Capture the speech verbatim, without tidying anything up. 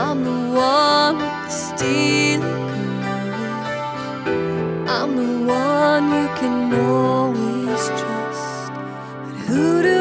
I'm the one with the steely curly. I'm the one you can always trust. But who do